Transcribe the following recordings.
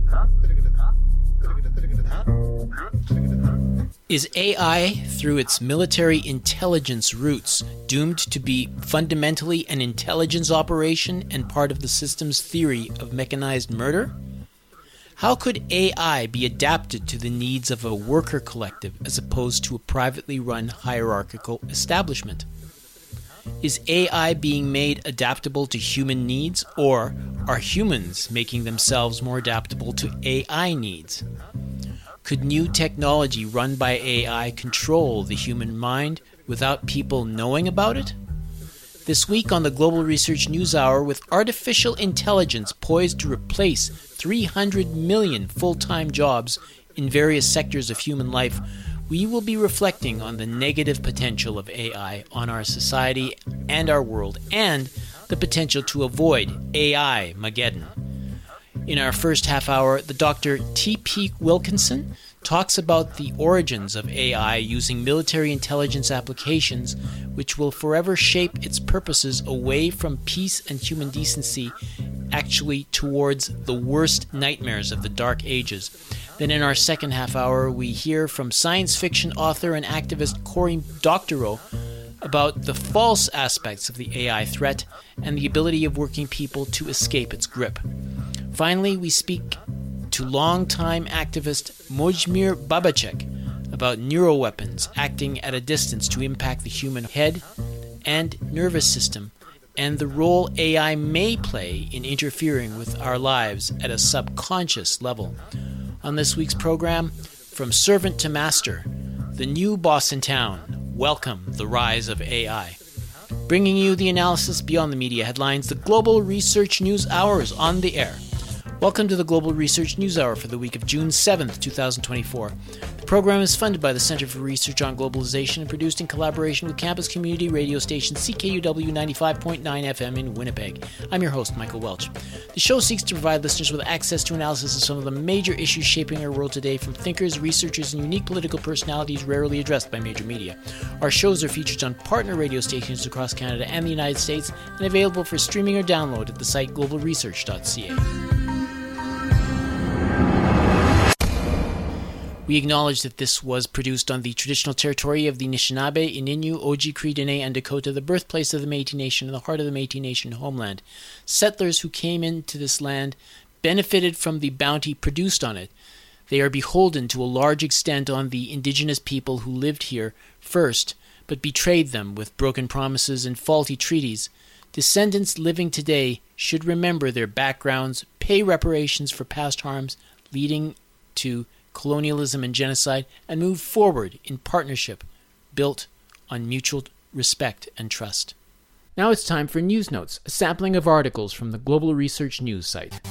Is AI, through its military intelligence roots, doomed to be fundamentally an intelligence operation and part of the system's theory of mechanized murder? How could AI be adapted to the needs of a worker collective as opposed to a privately run hierarchical establishment? Is AI being made adaptable to human needs, or are humans making themselves more adaptable to AI needs? Could new technology run by AI control the human mind without people knowing about it? This week on the Global Research News Hour, with artificial intelligence poised to replace 300 million full-time jobs in various sectors of human life, we will be reflecting on the negative potential of AI on our society and our world, and the potential to avoid AI-mageddon. In our first half hour, the Dr. T.P. Wilkinson talks about the origins of AI using military intelligence applications, which will forever shape its purposes away from peace and human decency, actually towards the worst nightmares of the Dark Ages. Then in our second half hour, we hear from science fiction author and activist Cory Doctorow about the false aspects of the AI threat and the ability of working people to escape its grip. Finally, we speak to longtime activist Mojmir Babacek about neuroweapons acting at a distance to impact the human head and nervous system, and the role AI may play in interfering with our lives at a subconscious level. On this week's program, From Servant to Master, the new boss in town, welcome the rise of AI. Bringing you the analysis beyond the media headlines, the Global Research News Hour is on the air. Welcome to the Global Research News Hour for the week of June 7th, 2024. The program is funded by the Center for Research on Globalization and produced in collaboration with campus community radio station CKUW 95.9 FM in Winnipeg. I'm your host, Michael Welch. The show seeks to provide listeners with access to analysis of some of the major issues shaping our world today from thinkers, researchers, and unique political personalities rarely addressed by major media. Our shows are featured on partner radio stations across Canada and the United States and available for streaming or download at the site globalresearch.ca. We acknowledge that this was produced on the traditional territory of the Anishinaabe, Ininu, Oji, Cree, Dene, and Dakota, the birthplace of the Métis Nation and the heart of the Métis Nation homeland. Settlers who came into this land benefited from the bounty produced on it. They are beholden to a large extent on the indigenous people who lived here first, but betrayed them with broken promises and faulty treaties. Descendants living today should remember their backgrounds, pay reparations for past harms leading to colonialism and genocide, and move forward in partnership built on mutual respect and trust. Now it's time for News Notes, a sampling of articles from the Global Research News site.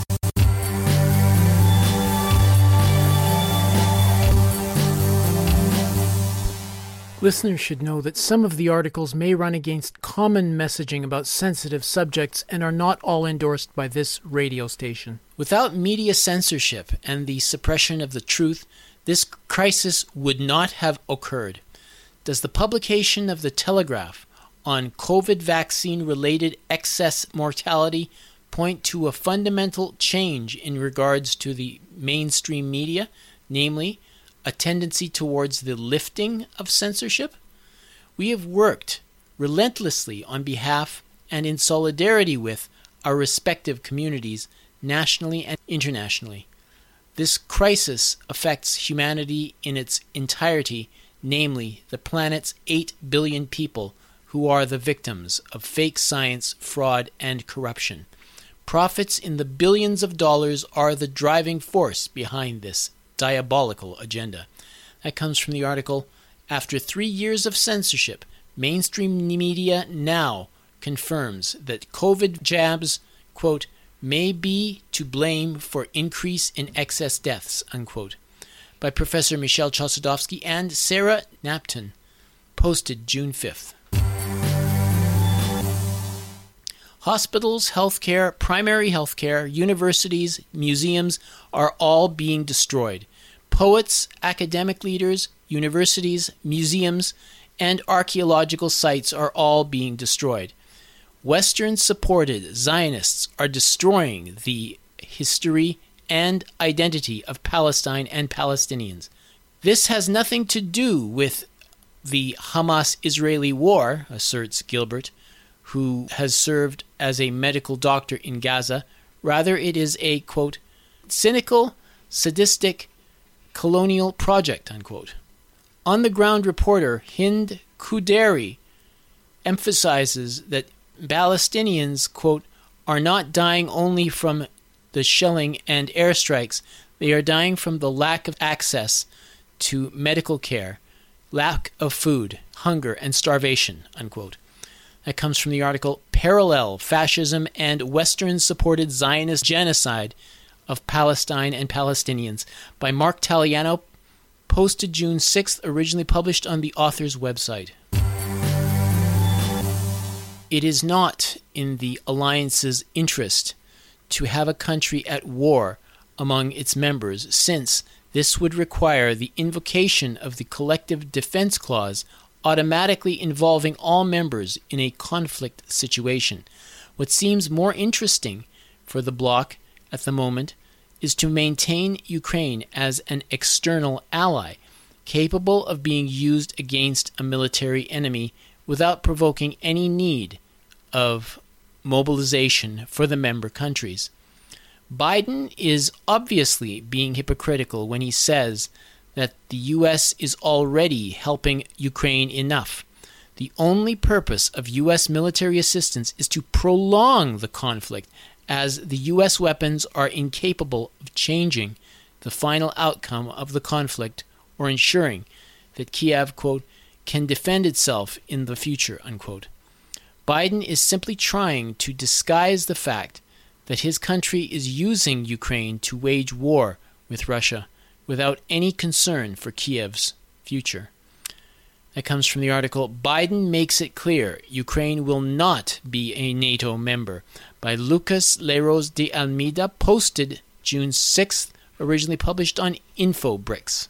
Listeners should know that some of the articles may run against common messaging about sensitive subjects and are not all endorsed by this radio station. Without media censorship and the suppression of the truth, this crisis would not have occurred. Does the publication of the Telegraph on COVID vaccine-related excess mortality point to a fundamental change in regards to the mainstream media, namely, a tendency towards the lifting of censorship? We have worked relentlessly on behalf and in solidarity with our respective communities, nationally and internationally. This crisis affects humanity in its entirety, namely the planet's 8 billion people who are the victims of fake science, fraud, and corruption. Profits in the billions of dollars are the driving force behind this diabolical agenda. That comes from the article, After 3 years of censorship, mainstream media now confirms that COVID jabs, quote, may be to blame for increase in excess deaths, unquote, by Professor Michelle Chossudovsky and Sarah Knapton, posted June 5th. Hospitals, healthcare, primary healthcare, universities, museums are all being destroyed. Poets, academic leaders, universities, museums, and archaeological sites are all being destroyed. Western-supported Zionists are destroying the history and identity of Palestine and Palestinians. This has nothing to do with the Hamas-Israeli war, asserts Gilbert, who has served as a medical doctor in Gaza. Rather, it is a, quote, cynical, sadistic, colonial project, unquote. On-the-ground reporter Hind Kuderi emphasizes that Palestinians, quote, are not dying only from the shelling and airstrikes. They are dying from the lack of access to medical care, lack of food, hunger, and starvation, unquote. That comes from the article Parallel Fascism and Western-Supported Zionist Genocide of Palestine and Palestinians by Mark Taliano, posted June 6th, originally published on the author's website. It is not in the alliance's interest to have a country at war among its members, since this would require the invocation of the Collective Defense Clause, automatically involving all members in a conflict situation. What seems more interesting for the bloc at the moment is to maintain Ukraine as an external ally, capable of being used against a military enemy without provoking any need of mobilization for the member countries. Biden is obviously being hypocritical when he says that the U.S. is already helping Ukraine enough. The only purpose of U.S. military assistance is to prolong the conflict, as the U.S. weapons are incapable of changing the final outcome of the conflict or ensuring that Kiev, quote, can defend itself in the future, unquote. Biden is simply trying to disguise the fact that his country is using Ukraine to wage war with Russia without any concern for Kiev's future. That comes from the article Biden Makes It Clear Ukraine Will Not Be a NATO Member by Lucas Leros de Almeida, posted June 6th, originally published on InfoBricks.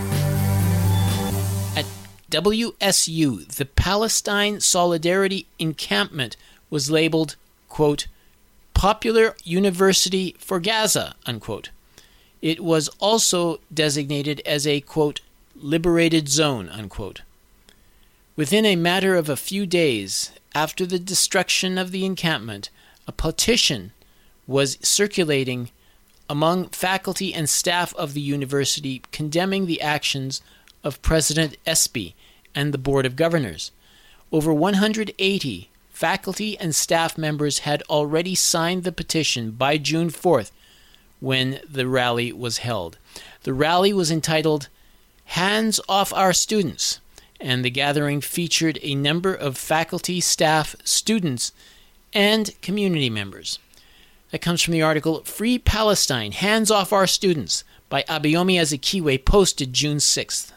At WSU, the Palestine Solidarity Encampment was labeled, quote, Popular University for Gaza, unquote. It was also designated as a, quote, liberated zone, unquote. Within a matter of a few days after the destruction of the encampment, a petition was circulating among faculty and staff of the university condemning the actions of President Espy and the Board of Governors. Over 180 faculty and staff members had already signed the petition by June 4th when the rally was held. The rally was entitled Hands Off Our Students, and the gathering featured a number of faculty, staff, students, and community members. That comes from the article Free Palestine, Hands Off Our Students by Abayomi Azikiwe, posted June 6th.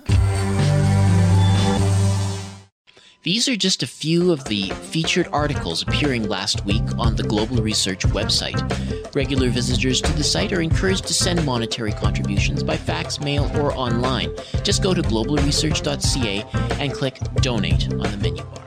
These are just a few of the featured articles appearing last week on the Global Research website. Regular visitors to the site are encouraged to send monetary contributions by fax, mail, or online. Just go to globalresearch.ca and click Donate on the menu bar.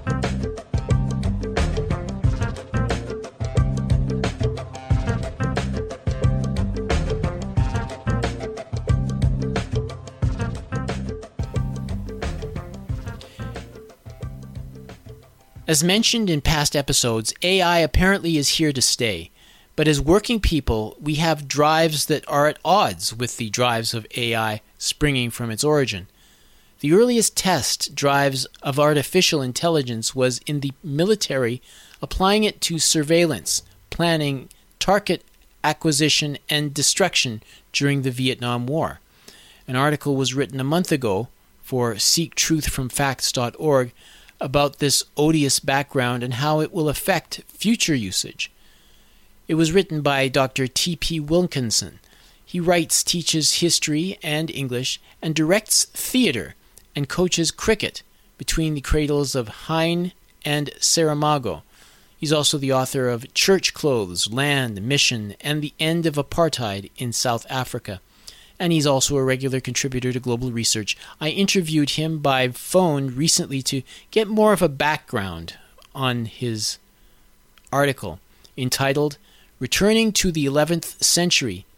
As mentioned in past episodes, AI apparently is here to stay. But as working people, we have drives that are at odds with the drives of AI springing from its origin. The earliest test drives of artificial intelligence was in the military, applying it to surveillance, planning, target acquisition, and destruction during the Vietnam War. An article was written a month ago for seektruthfromfacts.org about this odious background and how it will affect future usage. It was written by Dr. T.P. Wilkinson. He writes, teaches history and English, and directs theater and coaches cricket between the cradles of Hine and Saramago. He's also the author of Church Clothes, Land, Mission, and the End of Apartheid in South Africa. And he's also a regular contributor to Global Research. I interviewed him by phone recently to get more of a background on his article entitled Returning to the 11th Century,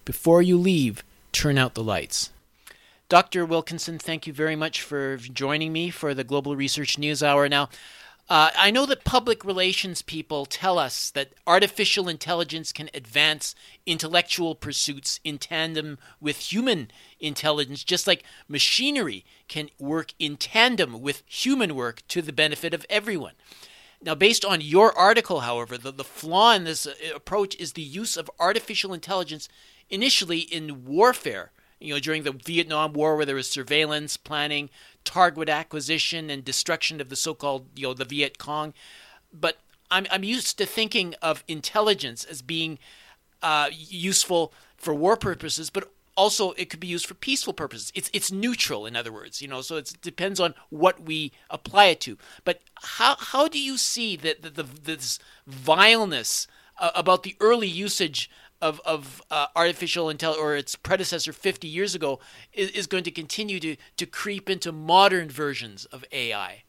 Before you leave, turn out the lights. Dr. Wilkinson, thank you very much for joining me for the Global Research News Hour. Now, I know that public relations people tell us that artificial intelligence can advance intellectual pursuits in tandem with human intelligence, just like machinery can work in tandem with human work to the benefit of everyone. Now, based on your article, however, the flaw in this approach is the use of artificial intelligence initially in warfare. During the Vietnam War, where there was surveillance, planning, target acquisition, and destruction of the so-called, the Viet Cong. But I'm used to thinking of intelligence as being useful for war purposes, but also it could be used for peaceful purposes. It's neutral, in other words. So it depends on what we apply it to. But how do you see that this vileness about the early usage of artificial intelligence, or its predecessor 50 years ago, is going to continue to creep into modern versions of AI?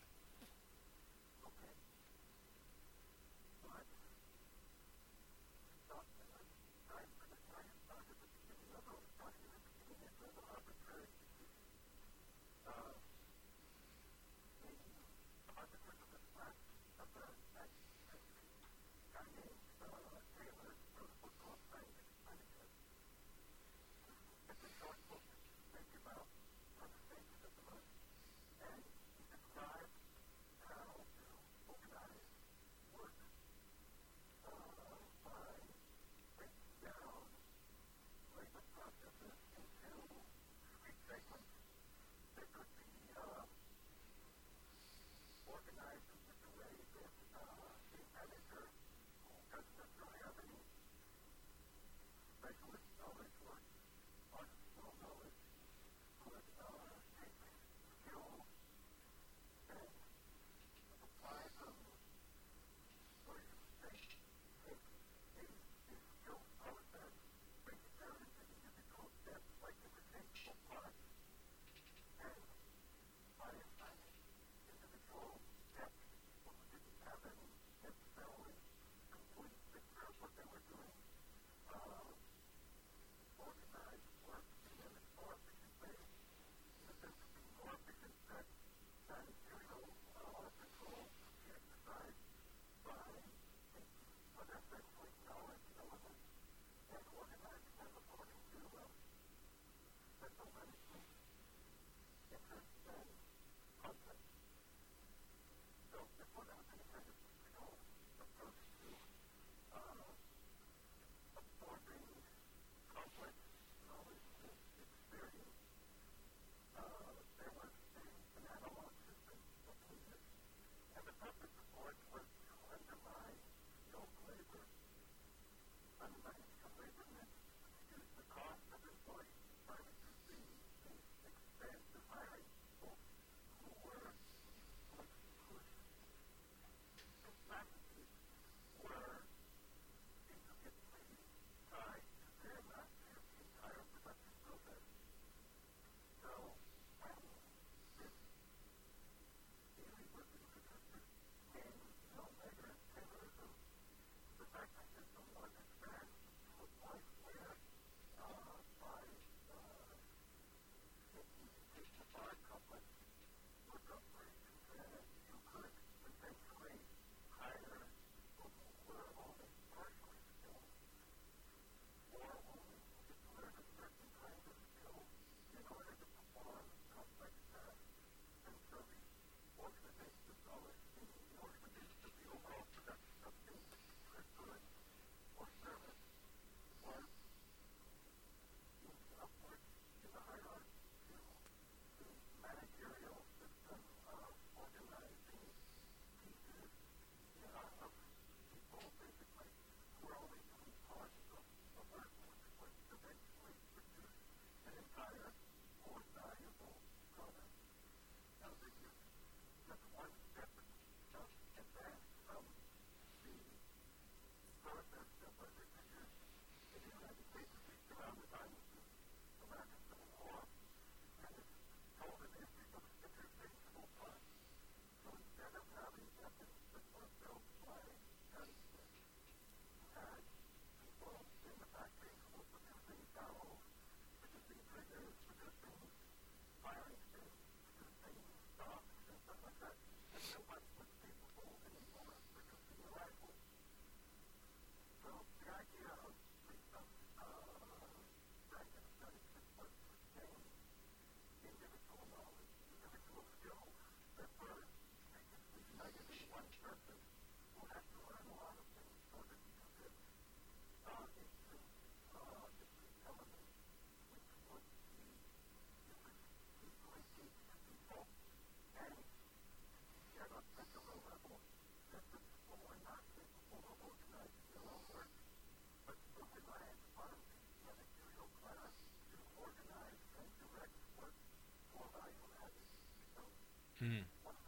Mm.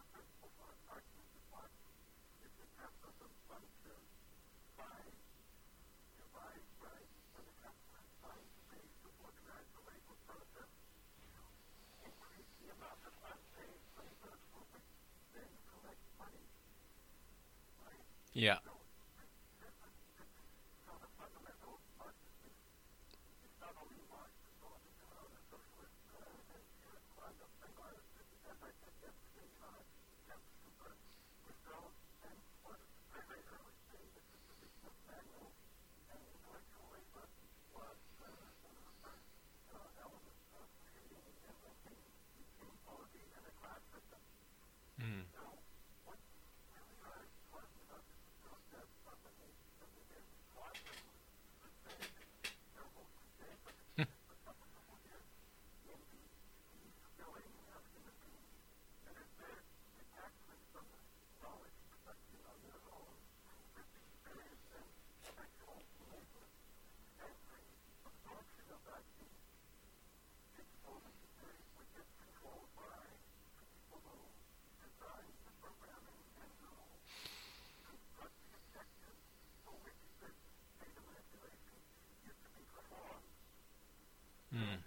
Yeah. Mm. Mm.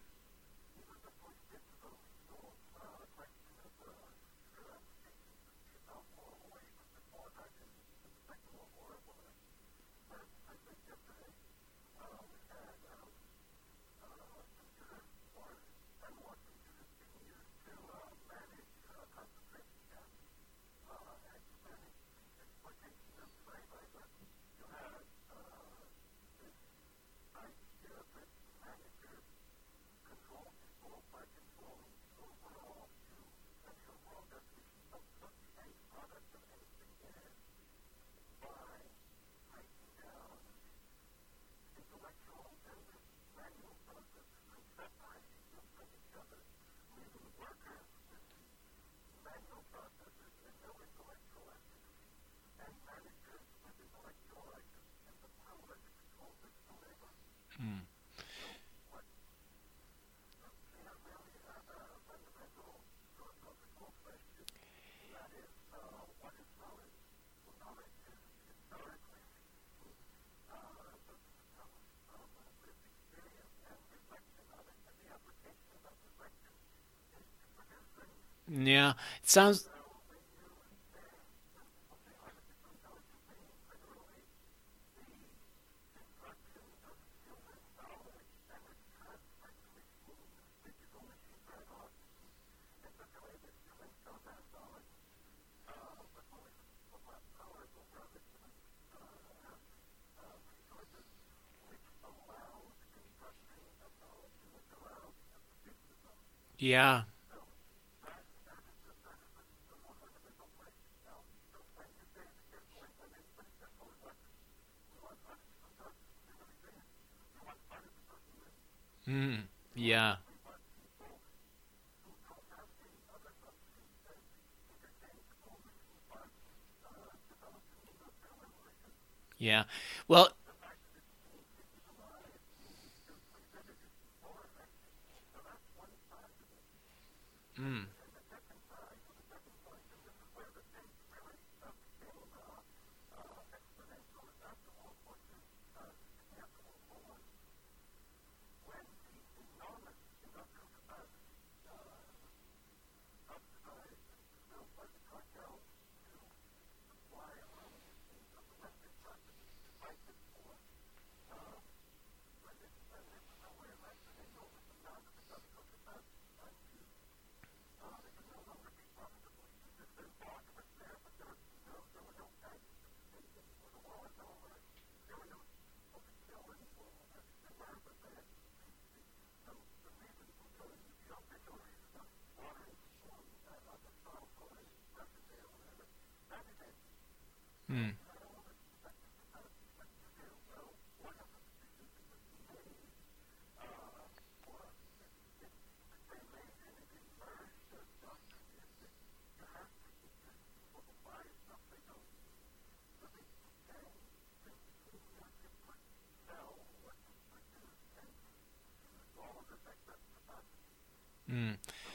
Mm. Yeah. It sounds. Yeah. Mm. Yeah. Yeah. Well. Mm. Mm. Mm.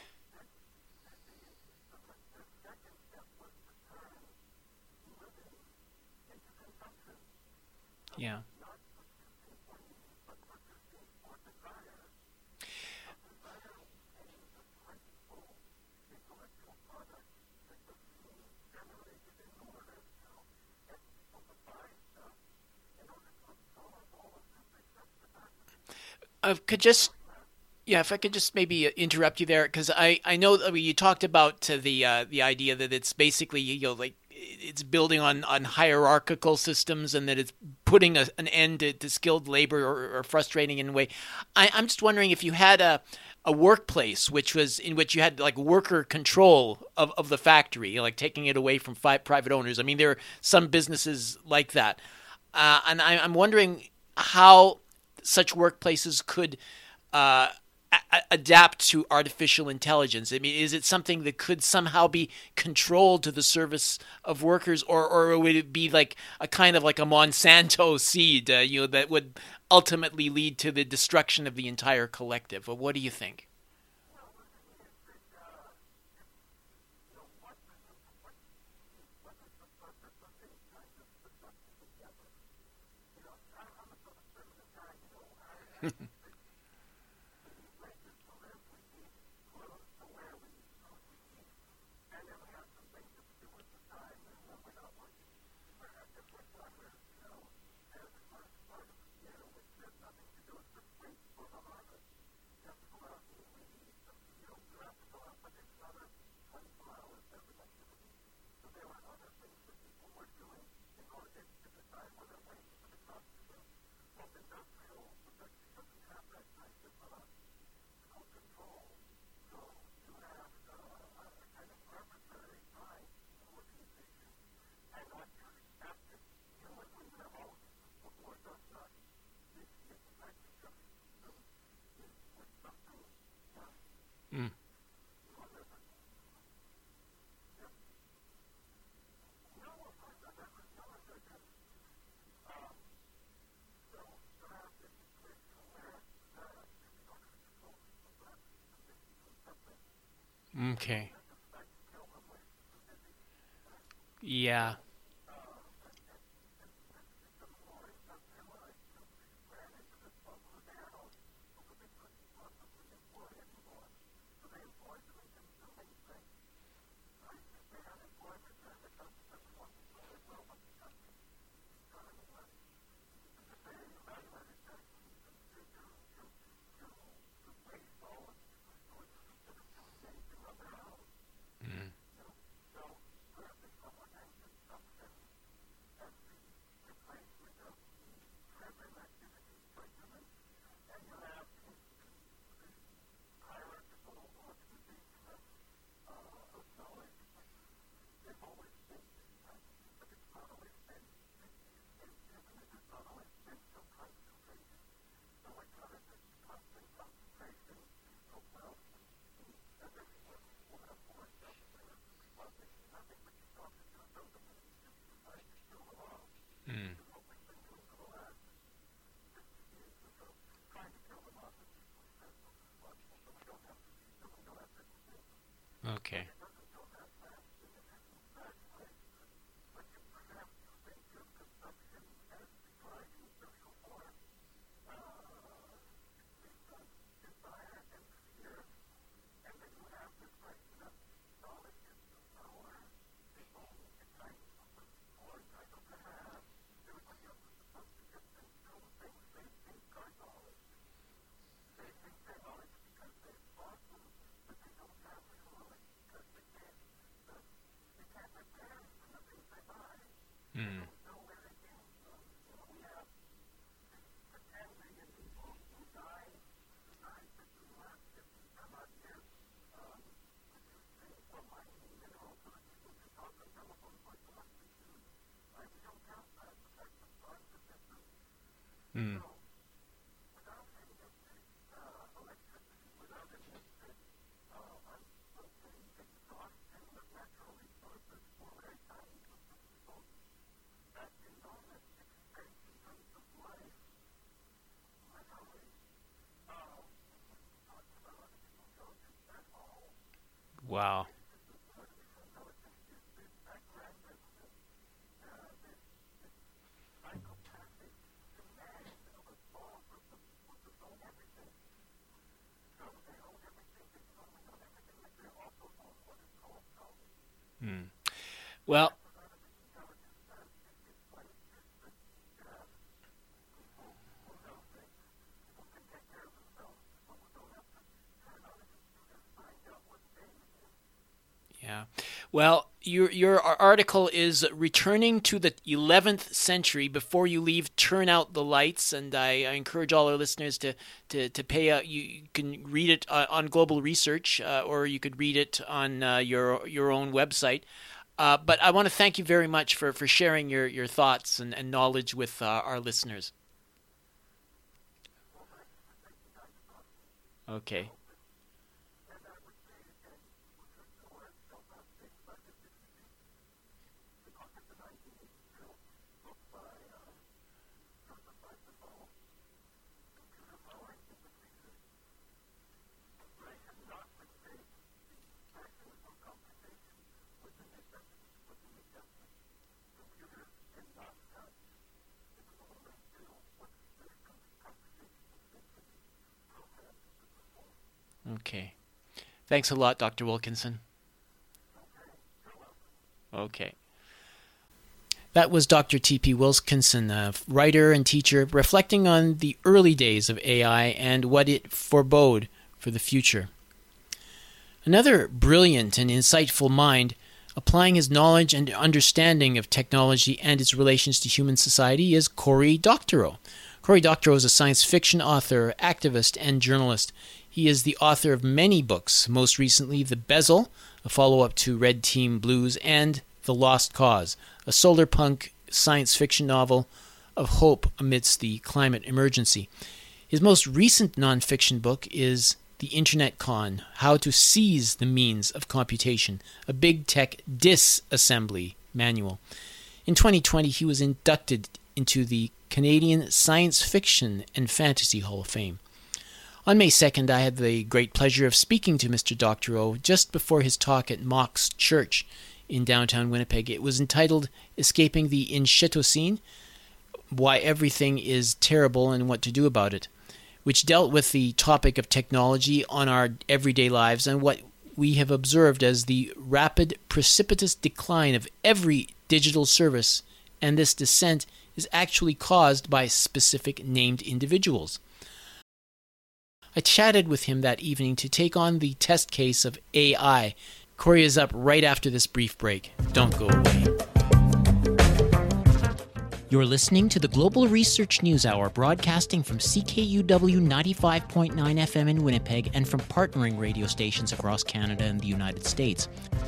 Yeah. I could just Yeah, if I could just maybe interrupt you there, because I know, I mean, you talked about the idea that it's basically, like it's building on hierarchical systems, and that it's putting an end to skilled labor, or frustrating in a way. I'm just wondering if you had a workplace in which you had like worker control of the factory, like taking it away from private owners. I mean, there are some businesses like that, and I'm wondering how such workplaces could uh, adapt to artificial intelligence? I mean, is it something that could somehow be controlled to the service of workers, or would it be like a kind of like a Monsanto seed, that would ultimately lead to the destruction of the entire collective? Well, what do you think? Mm. Okay. Yeah. Mm. Mm. Okay. Mm. Mm. Wow. Mm. Well, yeah. Well, your article is returning to the 11th century. Before you leave, turn out the lights, and I encourage all our listeners to pay. You can read it on Global Research, or you could read it on your own website. But I want to thank you very much for sharing your thoughts and knowledge with our listeners. Okay. Okay. Thanks a lot, Dr. Wilkinson. Okay. That was Dr. T.P. Wilkinson, a writer and teacher, reflecting on the early days of AI and what it forebode for the future. Another brilliant and insightful mind, applying his knowledge and understanding of technology and its relations to human society, is Cory Doctorow. Cory Doctorow is a science fiction author, activist, and journalist. He is the author of many books, most recently The Bezel, a follow-up to Red Team Blues, and The Lost Cause, a solar punk science fiction novel of hope amidst the climate emergency. His most recent nonfiction book is The Internet Con, How to Seize the Means of Computation, a big tech disassembly manual. In 2020, he was inducted into the Canadian Science Fiction and Fantasy Hall of Fame. On May 2nd, I had the great pleasure of speaking to Mr. Doctorow just before his talk at Mox Church in downtown Winnipeg. It was entitled Escaping the Inchetocene, Why Everything is Terrible and What to Do About It, which dealt with the topic of technology on our everyday lives and what we have observed as the rapid, precipitous decline of every digital service, and this descent is actually caused by specific named individuals. I chatted with him that evening to take on the test case of AI. Cory is up right after this brief break. Don't go away. You're listening to the Global Research News Hour, broadcasting from CKUW 95.9 FM in Winnipeg and from partnering radio stations across Canada and the United States.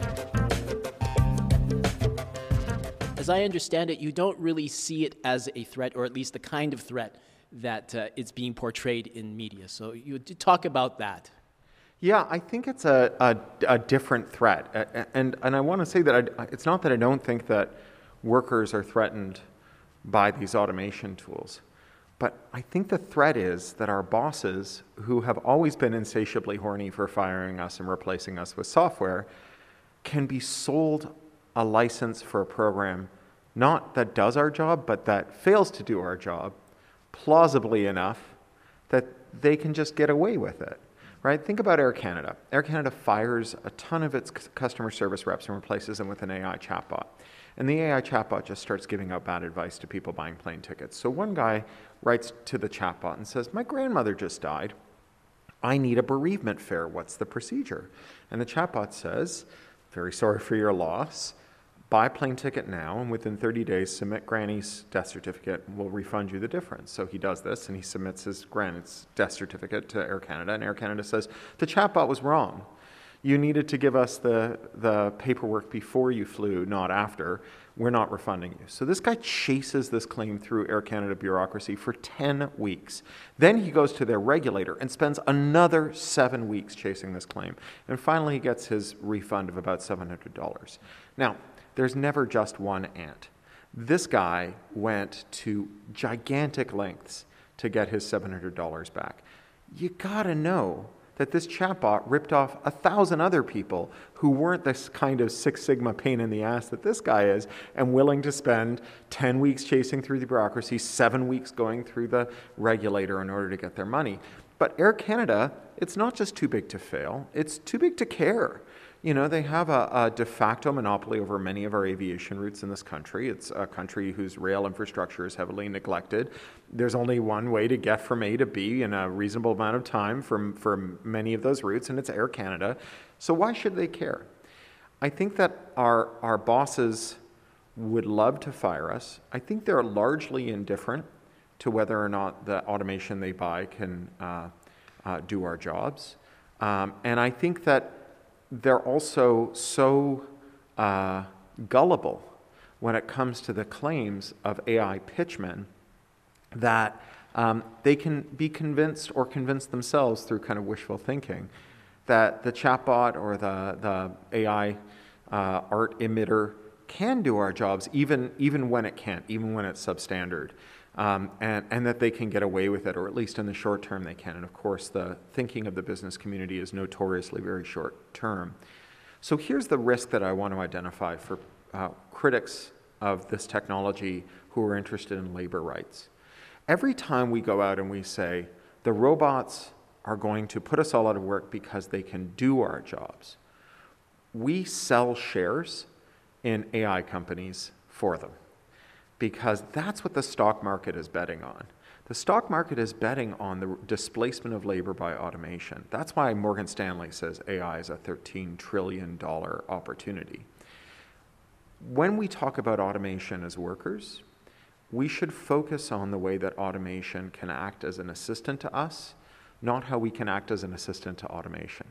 As I understand it, you don't really see it as a threat, or at least the kind of threat that it's being portrayed in media. So you talk about that. Yeah, I think it's a different threat. And I want to say that it's not that I don't think that workers are threatened by these automation tools. But I think the threat is that our bosses, who have always been insatiably horny for firing us and replacing us with software, can be sold a license for a program, not that does our job, but that fails to do our job, plausibly enough that they can just get away with it, right? Think about Air Canada. Air Canada fires a ton of its customer service reps and replaces them with an AI chatbot. And the AI chatbot just starts giving out bad advice to people buying plane tickets. So one guy writes to the chatbot and says, "My grandmother just died. I need a bereavement fare. What's the procedure?" And the chatbot says, "Very sorry for your loss, buy a plane ticket now, and within 30 days, submit Granny's death certificate, and we'll refund you the difference. So he does this, and he submits his Granny's death certificate to Air Canada, and Air Canada says, the chatbot was wrong. You needed to give us the paperwork before you flew, not after. We're not refunding you. So this guy chases this claim through Air Canada bureaucracy for 10 weeks. Then he goes to their regulator and spends another 7 weeks chasing this claim. And finally, he gets his refund of about $700. Now, there's never just one ant. This guy went to gigantic lengths to get his $700 back. You gotta know that this chatbot ripped off 1,000 other people who weren't this kind of Six Sigma pain in the ass that this guy is, and willing to spend 10 weeks chasing through the bureaucracy, 7 weeks going through the regulator in order to get their money. But Air Canada, it's not just too big to fail, it's too big to care. You know, they have a de facto monopoly over many of our aviation routes in this country. It's a country whose rail infrastructure is heavily neglected. There's only one way to get from A to B in a reasonable amount of time for many of those routes, and it's Air Canada. So why should they care? I think that our bosses would love to fire us. I think they're largely indifferent to whether or not the automation they buy can do our jobs. And I think that they're also so gullible when it comes to the claims of AI pitchmen that they can be convinced or convince themselves through kind of wishful thinking that the chatbot or the AI art emitter can do our jobs even when it can't, even when it's substandard. And that they can get away with it, or at least in the short term they can. And of course, the thinking of the business community is notoriously very short term. So here's the risk that I want to identify for critics of this technology who are interested in labor rights. Every time we go out and we say, the robots are going to put us all out of work because they can do our jobs, we sell shares in AI companies for them, because that's what the stock market is betting on. The stock market is betting on the displacement of labor by automation. That's why Morgan Stanley says AI is a $13 trillion opportunity. When we talk about automation as workers, we should focus on the way that automation can act as an assistant to us, not how we can act as an assistant to automation.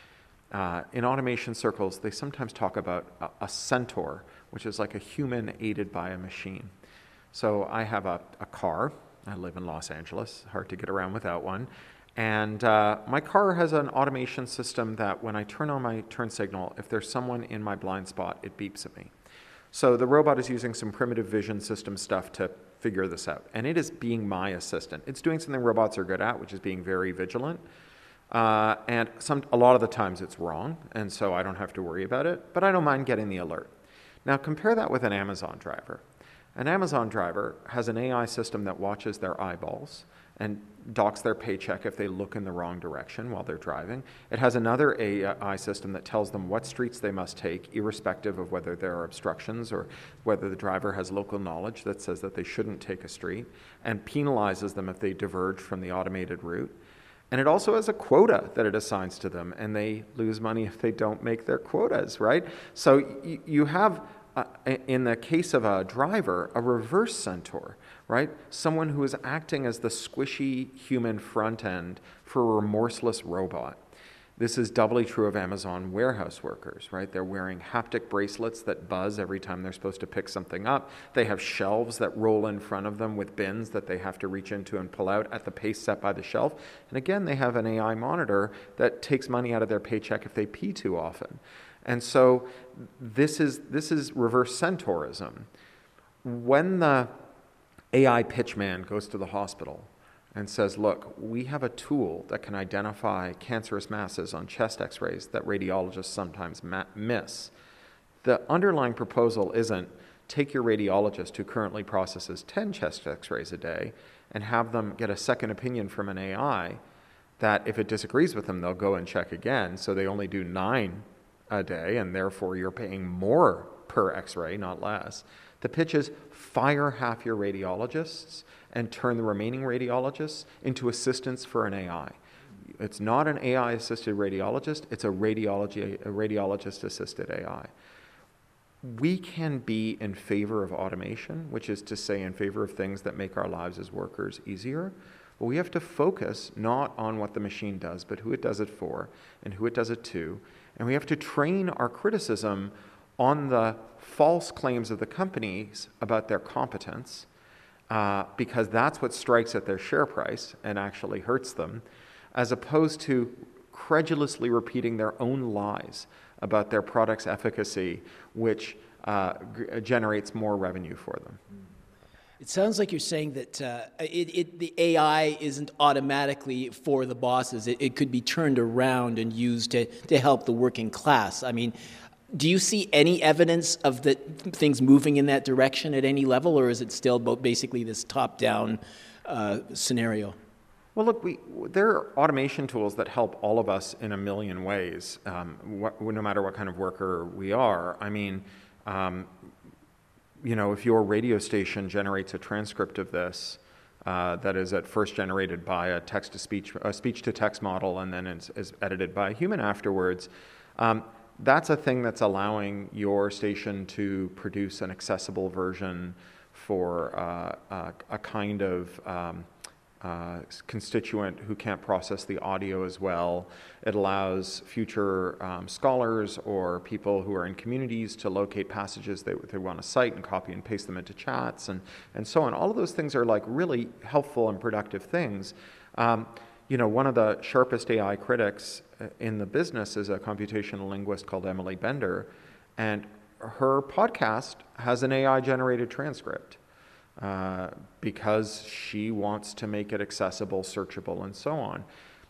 In automation circles, they sometimes talk about a centaur, which is like a human aided by a machine. So I have a car. I live in Los Angeles, hard to get around without one. And my car has an automation system that when I turn on my turn signal, if there's someone in my blind spot, it beeps at me. So the robot is using some primitive vision system stuff to figure this out. And it is being my assistant. It's doing something robots are good at, which is being very vigilant. And a lot of the times it's wrong, and so I don't have to worry about it, but I don't mind getting the alert. Now compare that with an Amazon driver. An Amazon driver has an AI system that watches their eyeballs and docks their paycheck if they look in the wrong direction while they're driving. It has another AI system that tells them what streets they must take, irrespective of whether there are obstructions or whether the driver has local knowledge that says that they shouldn't take a street, and penalizes them if they diverge from the automated route. And it also has a quota that it assigns to them, and they lose money if they don't make their quotas, right? So you have, in the case of a driver, a reverse centaur, right? Someone who is acting as the squishy human front end for a remorseless robot. This is doubly true of Amazon warehouse workers, right? They're wearing haptic bracelets that buzz every time they're supposed to pick something up. They have shelves that roll in front of them with bins that they have to reach into and pull out at the pace set by the shelf. And again, they have an AI monitor that takes money out of their paycheck if they pee too often. And so this is reverse centaurism. When the AI pitchman goes to the hospital and says, look, we have a tool that can identify cancerous masses on chest x-rays that radiologists sometimes miss. The underlying proposal isn't take your radiologist who currently processes 10 chest x-rays a day and have them get a second opinion from an AI that if it disagrees with them, they'll go and check again. So they only do 9 a day, and therefore you're paying more per x-ray, not less. The pitch is fire half your radiologists and turn the remaining radiologists into assistants for an AI. It's not an AI-assisted radiologist, it's a radiologist-assisted AI. we can be in favor of automation, which is to say in favor of things that make our lives as workers easier. But we have to focus not on what the machine does, but who it does it for and who it does it to. And we have to train our criticism on the false claims of the companies about their competence, because that's what strikes at their share price and actually hurts them, as opposed to credulously repeating their own lies about their product's efficacy, which generates more revenue for them. It sounds like you're saying that the AI isn't automatically for the bosses. It could be turned around and used to help the working class. I mean, do you see any evidence of things moving in that direction at any level, or is it still basically this top-down scenario? Well, look, there are automation tools that help all of us in a million ways, no matter what kind of worker we are. I mean, if your radio station generates a transcript of this that is at first generated by a speech-to-text model, and then is edited by a human afterwards, that's a thing that's allowing your station to produce an accessible version for a kind of constituent who can't process the audio as well. It allows future scholars or people who are in communities to locate passages they want to cite and copy and paste them into chats and so on. All of those things are like really helpful and productive things. One of the sharpest AI critics in the business is a computational linguist called Emily Bender, and her podcast has an AI-generated transcript. Because she wants to make it accessible, searchable, and so on.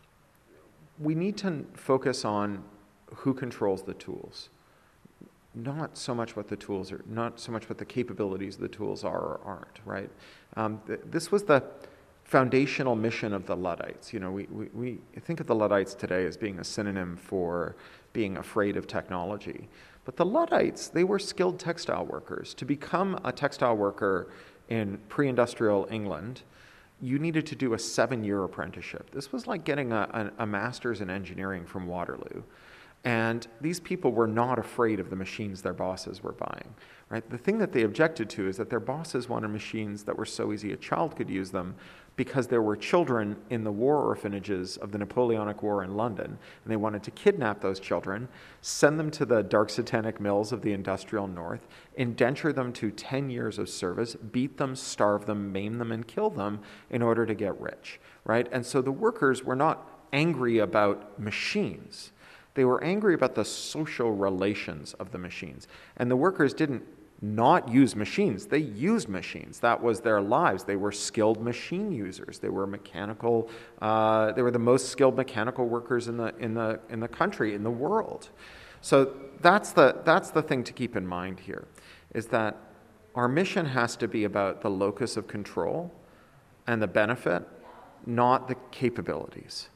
We need to focus on who controls the tools, not so much what the tools are, not so much what the capabilities of the tools are or aren't, right? This was the foundational mission of the Luddites. We think of the Luddites today as being a synonym for being afraid of technology. But the Luddites, they were skilled textile workers. To become a textile worker in pre-industrial England, you needed to do a 7-year apprenticeship. This was like getting a master's in engineering from Waterloo. And these people were not afraid of the machines their bosses were buying, right? The thing that they objected to is that their bosses wanted machines that were so easy a child could use them, because there were children in the war orphanages of the Napoleonic War in London, and they wanted to kidnap those children, send them to the dark satanic mills of the industrial north, indenture them to 10 years of service, beat them, starve them, maim them, and kill them in order to get rich, right? And so the workers were not angry about machines. They were angry about the social relations of the machines. And the workers didn't not use machines. They used machines. That was their lives. They were skilled machine users. They were mechanical. They were the most skilled mechanical workers in the country, in the world. So that's the thing to keep in mind here, is that our mission has to be about the locus of control and the benefit, not the capabilities.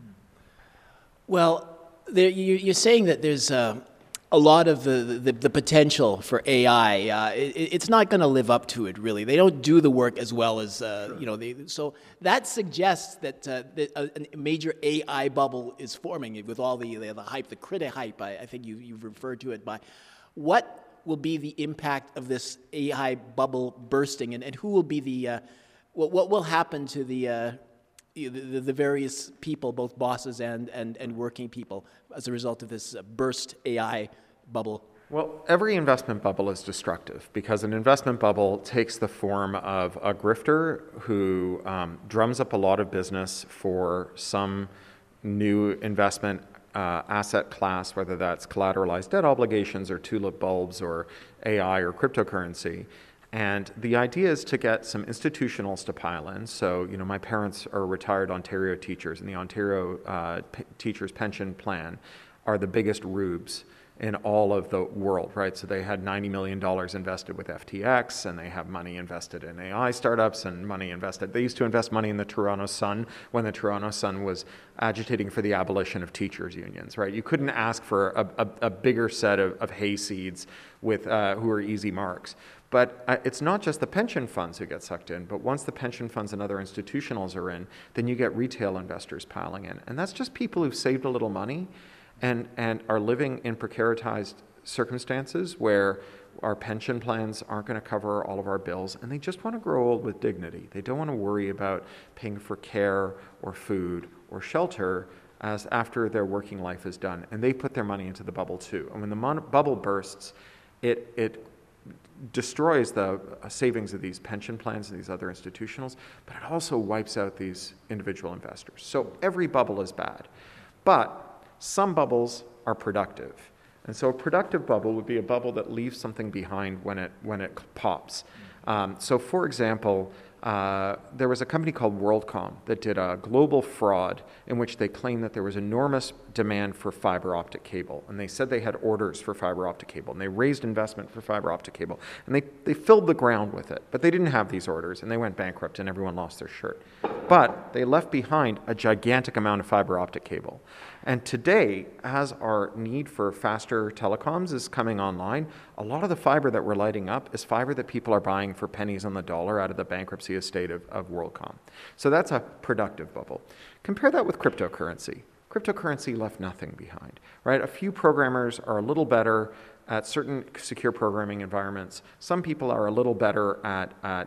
Well, you're saying that there's a lot of the potential for AI. It's not going to live up to it, really. They don't do the work as well as, so that suggests that a major AI bubble is forming with all the hype, the critic hype, I think you've referred to it by. What will be the impact of this AI bubble bursting, and who will be what will happen to the various people, both bosses and working people, as a result of this burst AI bubble? Well, every investment bubble is destructive, because an investment bubble takes the form of a grifter who drums up a lot of business for some new investment asset class, whether that's collateralized debt obligations or tulip bulbs or AI or cryptocurrency. And the idea is to get some institutionals to pile in. So, my parents are retired Ontario teachers, and the Ontario Teachers Pension Plan are the biggest rubes in all of the world, right? So they had $90 million invested with FTX, and they have money invested in AI startups and money invested. They used to invest money in the Toronto Sun when the Toronto Sun was agitating for the abolition of teachers' unions, right? You couldn't ask for a bigger set of hayseeds with who are easy marks. But it's not just the pension funds who get sucked in, but once the pension funds and other institutionals are in, then you get retail investors piling in. And that's just people who've saved a little money and are living in precaritized circumstances where our pension plans aren't going to cover all of our bills, and they just want to grow old with dignity. They don't want to worry about paying for care or food or shelter as after their working life is done. And they put their money into the bubble too. And when the bubble bursts, it destroys the savings of these pension plans and these other institutionals, but it also wipes out these individual investors. So every bubble is bad. But some bubbles are productive. And so a productive bubble would be a bubble that leaves something behind when it pops. So for example, there was a company called WorldCom that did a global fraud in which they claimed that there was enormous demand for fiber optic cable. And they said they had orders for fiber optic cable. And they raised investment for fiber optic cable. And they filled the ground with it. But they didn't have these orders. And they went bankrupt and everyone lost their shirt. But they left behind a gigantic amount of fiber optic cable. And today, as our need for faster telecoms is coming online, a lot of the fiber that we're lighting up is fiber that people are buying for pennies on the dollar out of the bankruptcy estate of WorldCom. So that's a productive bubble. Compare that with cryptocurrency. Cryptocurrency left nothing behind, right? A few programmers are a little better at certain secure programming environments. Some people are a little better at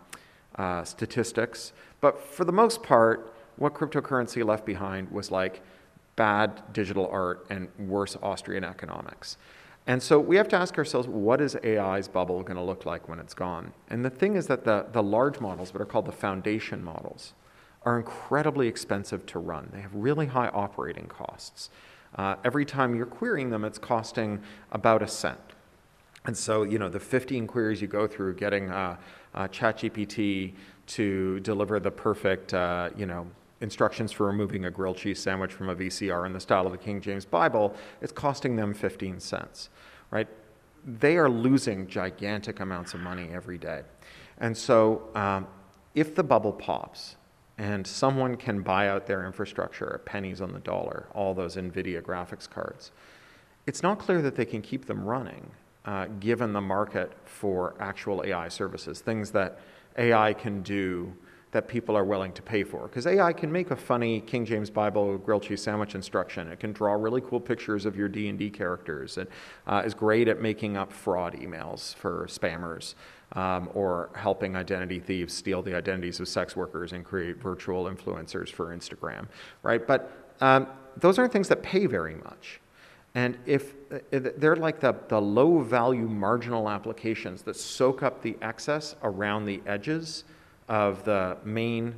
statistics. But for the most part, what cryptocurrency left behind was like bad digital art and worse Austrian economics. And so we have to ask ourselves, what is AI's bubble going to look like when it's gone? And the thing is that the large models, what are called the foundation models, are incredibly expensive to run. They have really high operating costs. Every time you're querying them, it's costing about a cent. And so, the 15 queries you go through getting ChatGPT to deliver the perfect, instructions for removing a grilled cheese sandwich from a VCR in the style of the King James Bible, it's costing them 15 cents, right? They are losing gigantic amounts of money every day. And so if the bubble pops and someone can buy out their infrastructure at pennies on the dollar, all those NVIDIA graphics cards, it's not clear that they can keep them running given the market for actual AI services, things that AI can do that people are willing to pay for. Because AI can make a funny King James Bible grilled cheese sandwich instruction. It can draw really cool pictures of your D&D characters. It is great at making up fraud emails for spammers or helping identity thieves steal the identities of sex workers and create virtual influencers for Instagram, right? But those aren't things that pay very much. And if they're like the low-value marginal applications that soak up the excess around the edges of the main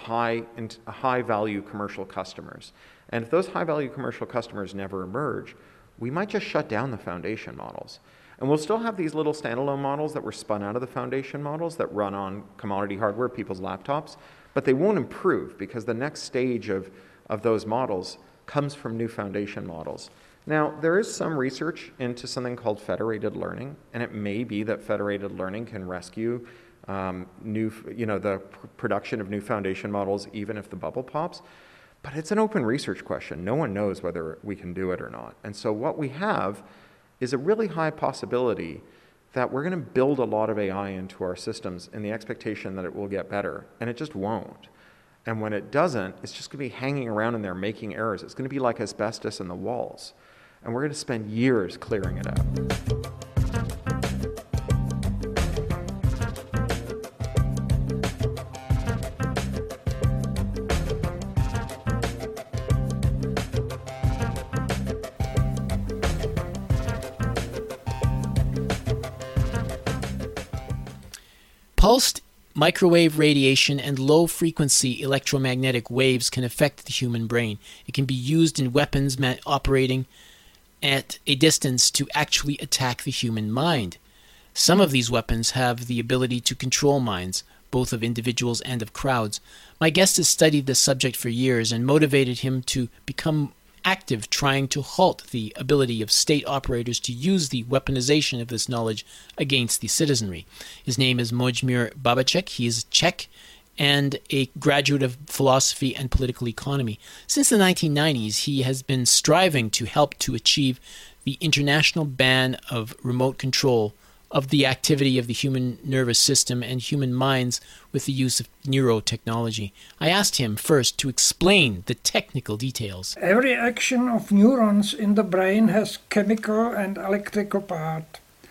high-value commercial customers. And if those high-value commercial customers never emerge, we might just shut down the foundation models. And we'll still have these little standalone models that were spun out of the foundation models that run on commodity hardware, people's laptops, but they won't improve because the next stage of those models comes from new foundation models. Now, there is some research into something called federated learning, and it may be that federated learning can rescue the production of new foundation models, even if the bubble pops. But it's an open research question. No one knows whether we can do it or not. And so what we have is a really high possibility that we're going to build a lot of AI into our systems in the expectation that it will get better, and it just won't. And when it doesn't, it's just going to be hanging around in there making errors. It's going to be like asbestos in the walls. And we're going to spend years clearing it out. Pulsed microwave radiation and low-frequency electromagnetic waves can affect the human brain. It can be used in weapons operating at a distance to actually attack the human mind. Some of these weapons have the ability to control minds, both of individuals and of crowds. My guest has studied this subject for years and motivated him to become active, trying to halt the ability of state operators to use the weaponization of this knowledge against the citizenry. His name is Mojmir Babacek. He is Czech and a graduate of philosophy and political economy. Since the 1990s, he has been striving to help to achieve the international ban of remote control of the activity of the human nervous system and human minds with the use of neurotechnology. I asked him first to explain the technical details. Every action of neurons in the brain has chemical and electrical part.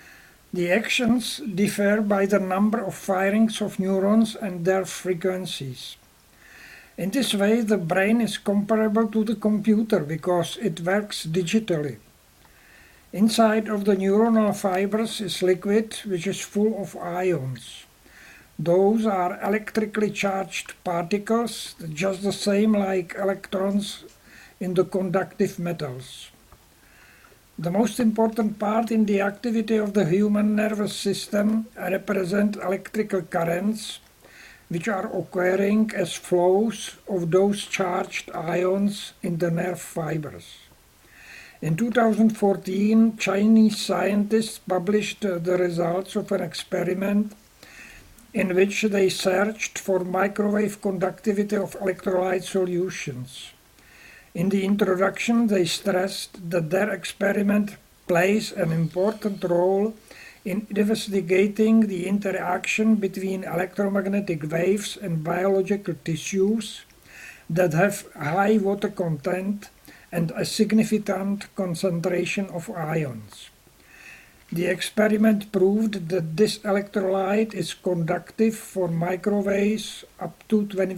The actions differ by the number of firings of neurons and their frequencies. In this way, the brain is comparable to the computer because it works digitally. Inside of the neuronal fibers is liquid which is full of ions. Those are electrically charged particles, just the same like electrons in the conductive metals. The most important part in the activity of the human nervous system represent electrical currents, which are occurring as flows of those charged ions in the nerve fibers. In 2014, Chinese scientists published the results of an experiment in which they searched for microwave conductivity of electrolyte solutions. In the introduction, they stressed that their experiment plays an important role in investigating the interaction between electromagnetic waves and biological tissues that have high water content and a significant concentration of ions. The experiment proved that this electrolyte is conductive for microwaves up to 20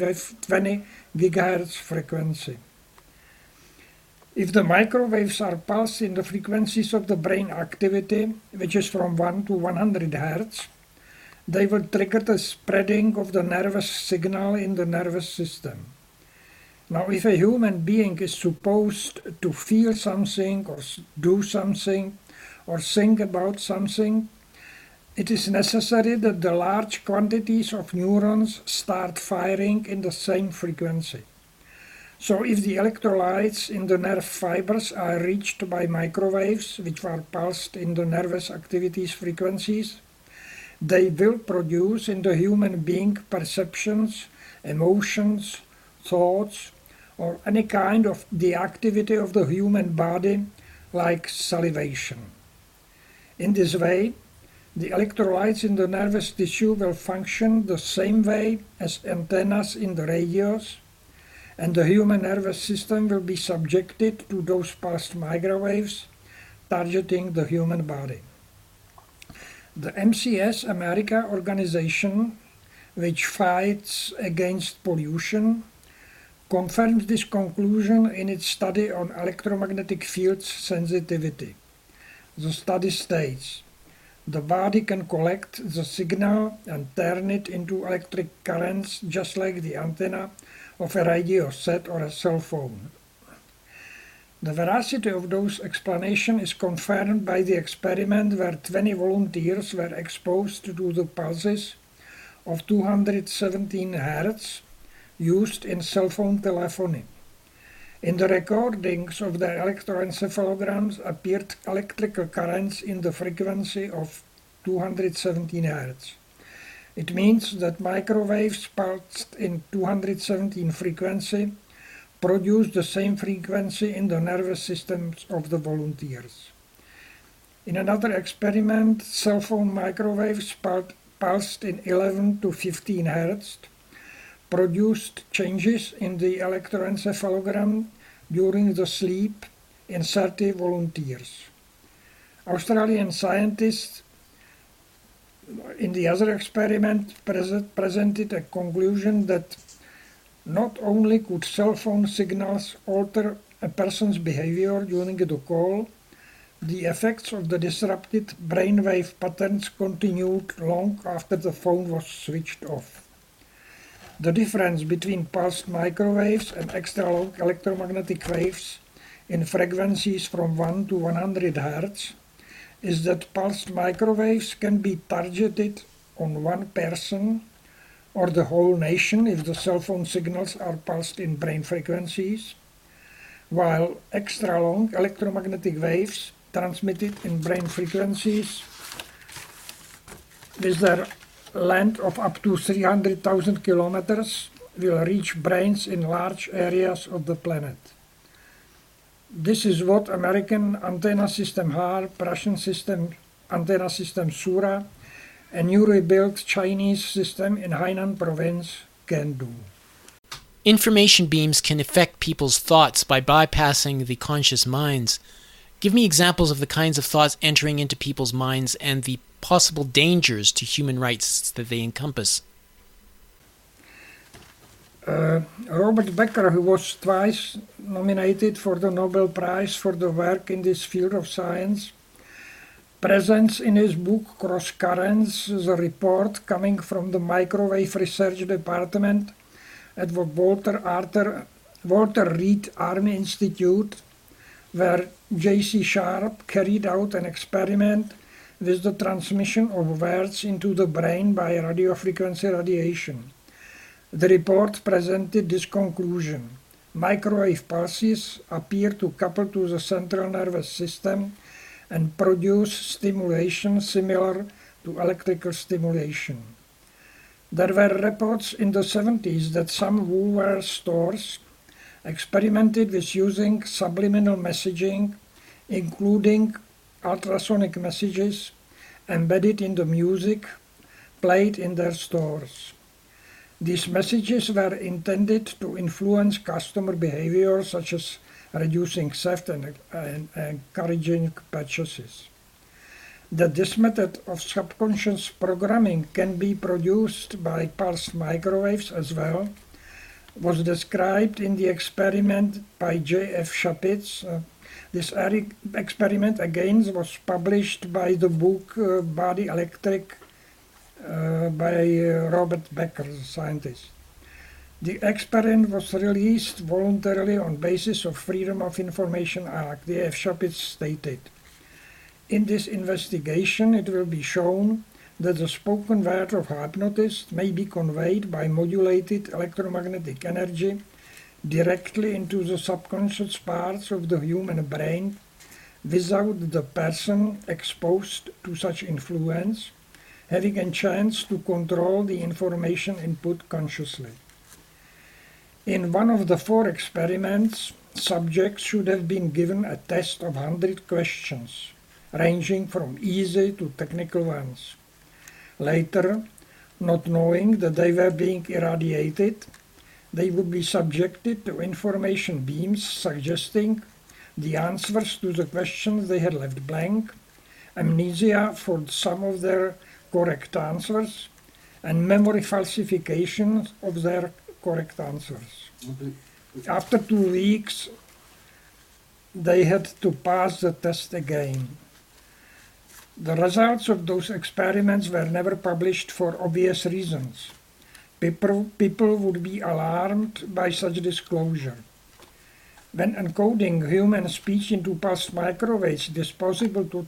GHz frequency. If the microwaves are pulsed in the frequencies of the brain activity, which is from 1 to 100 Hz, they will trigger the spreading of the nervous signal in the nervous system. Now, if a human being is supposed to feel something or do something or think about something, it is necessary that the large quantities of neurons start firing in the same frequency. So if the electrolytes in the nerve fibers are reached by microwaves, which are pulsed in the nervous activities frequencies, they will produce in the human being perceptions, emotions, thoughts, or any kind of the activity of the human body, like salivation. In this way, the electrolytes in the nervous tissue will function the same way as antennas in the radios, and the human nervous system will be subjected to those pulsed microwaves targeting the human body. The MCS America organization, which fights against pollution, confirms this conclusion in its study on electromagnetic fields sensitivity. The study states, the body can collect the signal and turn it into electric currents just like the antenna of a radio set or a cell phone. The veracity of those explanations is confirmed by the experiment where 20 volunteers were exposed to the pulses of 217 Hz used in cell phone telephony. In the recordings of their electroencephalograms appeared electrical currents in the frequency of 217 Hz. It means that microwaves pulsed in 217 frequency produce the same frequency in the nervous systems of the volunteers. In another experiment, cell phone microwaves pulsed in 11 to 15 Hz produced changes in the electroencephalogram during the sleep in 30 volunteers. Australian scientists in the other experiment presented a conclusion that not only could cell phone signals alter a person's behavior during the call, the effects of the disrupted brainwave patterns continued long after the phone was switched off. The difference between pulsed microwaves and extra-long electromagnetic waves in frequencies from 1 to 100 Hz is that pulsed microwaves can be targeted on one person or the whole nation if the cell phone signals are pulsed in brain frequencies, while extra-long electromagnetic waves transmitted in brain frequencies with their length of up to 300,000 kilometers will reach brains in large areas of the planet. This is what American antenna system HAR, Russian system antenna system Sura, a newly built Chinese system in Hainan province can do. Information beams can affect people's thoughts by bypassing the conscious minds. Give me examples of the kinds of thoughts entering into people's minds and the possible dangers to human rights that they encompass. Robert Becker, who was twice nominated for the Nobel Prize for the work in this field of science, presents in his book Cross Currents the report coming from the Microwave Research Department at the Walter Reed Army Institute, where J.C. Sharp carried out an experiment with the transmission of words into the brain by radiofrequency radiation. The report presented this conclusion: microwave pulses appear to couple to the central nervous system and produce stimulation similar to electrical stimulation. There were reports in the 70s that some Woolworth stores experimented with using subliminal messaging, including ultrasonic messages embedded in the music played in their stores. These messages were intended to influence customer behavior, such as reducing theft and encouraging purchases. That this method of subconscious programming can be produced by pulsed microwaves as well was described in the experiment by J.F. Chapitz. This experiment again was published by the book Body Electric by Robert Becker, the scientist. The experiment was released voluntarily on basis of Freedom of Information Act, J.F. Chapitz stated. In this investigation, it will be shown that the spoken word of hypnotist may be conveyed by modulated electromagnetic energy directly into the subconscious parts of the human brain without the person exposed to such influence having a chance to control the information input consciously. In one of the 4 experiments, subjects should have been given a test of 100 questions, ranging from easy to technical ones. Later, not knowing that they were being irradiated, they would be subjected to information beams suggesting the answers to the questions they had left blank, amnesia for some of their correct answers, and memory falsification of their correct answers. After 2 weeks, they had to pass the test again. The results of those experiments were never published for obvious reasons. People would be alarmed by such disclosure. When encoding human speech into pulsed microwaves, it is possible to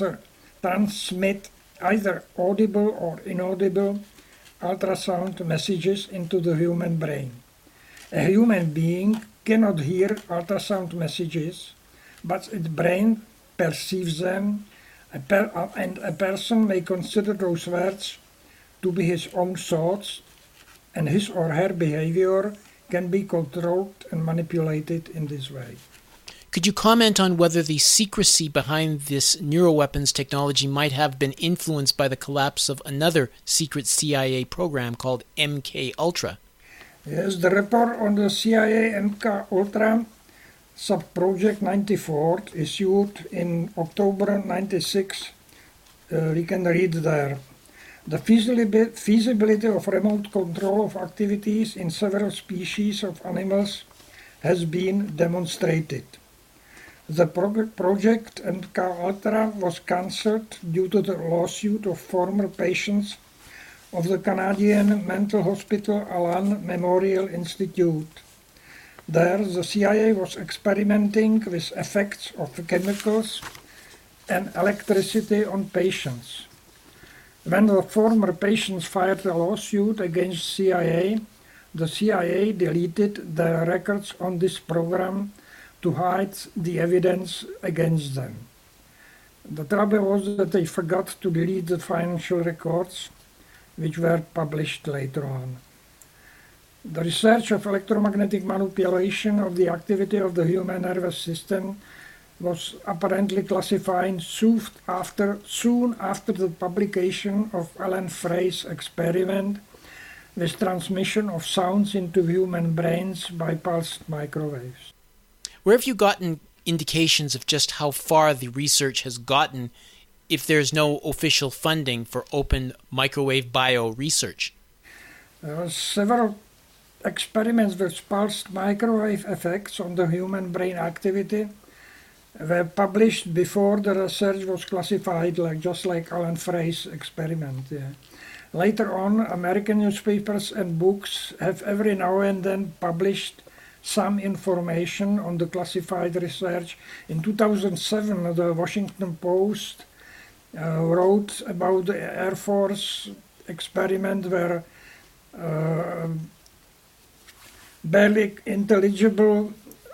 transmit either audible or inaudible ultrasound messages into the human brain. A human being cannot hear ultrasound messages, but its brain perceives them, and a person may consider those words to be his own thoughts, and his or her behavior can be controlled and manipulated in this way. Could you comment on whether the secrecy behind this neuroweapons technology might have been influenced by the collapse of another secret CIA program called MK Ultra? Yes, the report on the CIA MK Ultra Subproject 94 issued in October 96. We can read there. The feasibility of remote control of activities in several species of animals has been demonstrated. The project MK Ultra was cancelled due to the lawsuit of former patients of the Canadian mental hospital Allen Memorial Institute. There, the CIA was experimenting with effects of chemicals and electricity on patients. When the former patients filed a lawsuit against CIA, the CIA deleted their records on this program to hide the evidence against them. The trouble was that they forgot to delete the financial records, which were published later on. The research of electromagnetic manipulation of the activity of the human nervous system was apparently classified soon after the publication of Alan Frey's experiment with transmission of sounds into human brains by pulsed microwaves. Where have you gotten indications of just how far the research has gotten if there's no official funding for open microwave bio research? Several experiments with pulsed microwave effects on the human brain activity were published before the research was classified, just like Alan Frey's experiment. Yeah. Later on, American newspapers and books have every now and then published some information on the classified research. In 2007, the Washington Post wrote about the Air Force experiment where barely intelligible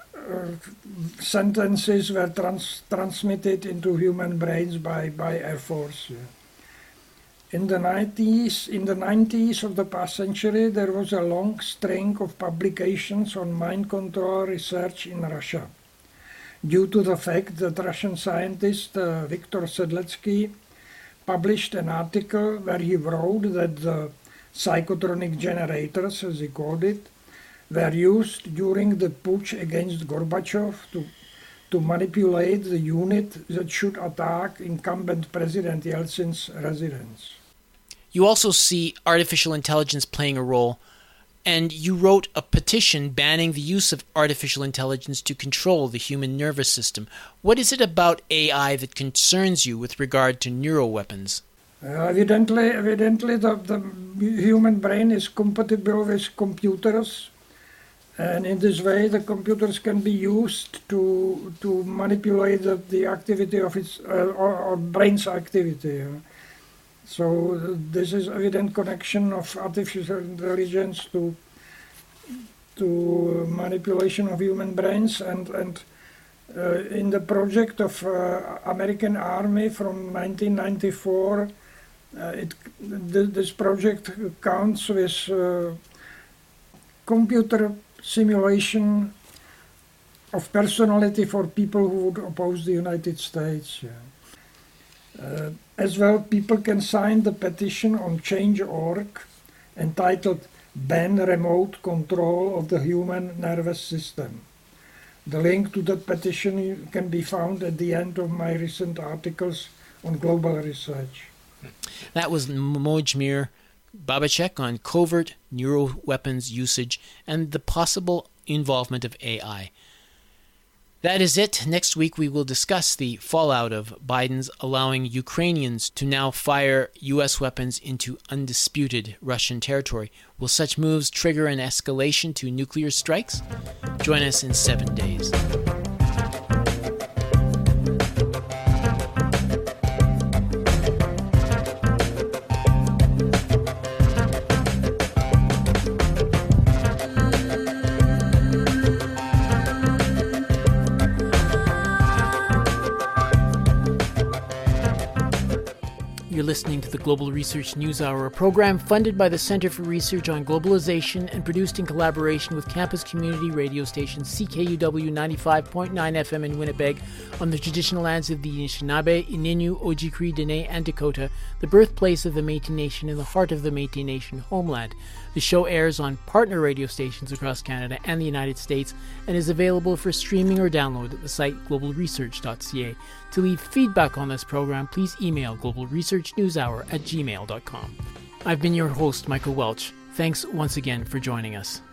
sentences were transmitted into human brains by Air Force. Yeah. In the 90s of the past century, there was a long string of publications on mind control research in Russia, due to the fact that Russian scientist Viktor Sedletsky published an article where he wrote that the psychotronic generators, as he called it, were used during the putsch against Gorbachev to manipulate the unit that should attack incumbent President Yeltsin's residence. You also see artificial intelligence playing a role, and you wrote a petition banning the use of artificial intelligence to control the human nervous system. What is it about AI that concerns you with regard to neuroweapons? Evidently, the human brain is compatible with computers, and in this way the computers can be used to manipulate the activity of its or brain's activity. So this is evident connection of artificial intelligence to manipulation of human brains, and in the project of American Army from 1994, this project counts with computer simulation of personality for people who would oppose the United States. Yeah. As well, people can sign the petition on Change.org entitled Ban Remote Control of the Human Nervous System. The link to that petition can be found at the end of my recent articles on global research. That was Mojmir Babacek on covert neuroweapons usage and the possible involvement of AI. That is it. Next week we will discuss the fallout of Biden's allowing Ukrainians to now fire U.S. weapons into undisputed Russian territory. Will such moves trigger an escalation to nuclear strikes? Join us in 7 days. You're listening to the Global Research News Hour, a program funded by the Center for Research on Globalization and produced in collaboration with campus community radio station CKUW 95.9 FM in Winnipeg on the traditional lands of the Anishinaabe, Ininu, Ojibwe, Dene, and Dakota, the birthplace of the Métis Nation in the heart of the Métis Nation homeland. The show airs on partner radio stations across Canada and the United States and is available for streaming or download at the site globalresearch.ca. To leave feedback on this program, please email globalresearchnewshour@gmail.com. I've been your host, Michael Welch. Thanks once again for joining us.